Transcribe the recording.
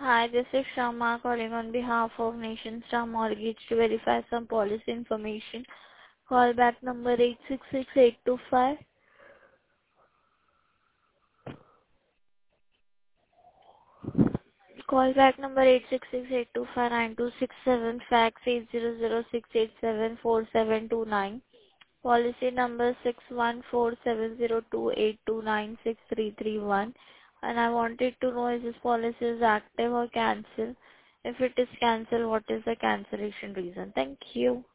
Hi, this is Shama calling on behalf of Nation Star Mortgage to verify some policy information. Call back number 866825. Call back number 8668259267. Fax 8006874729. Policy number 61470282963331. And I wanted to know if this policy is active or cancelled. If it is cancelled, what is the cancellation reason? Thank you.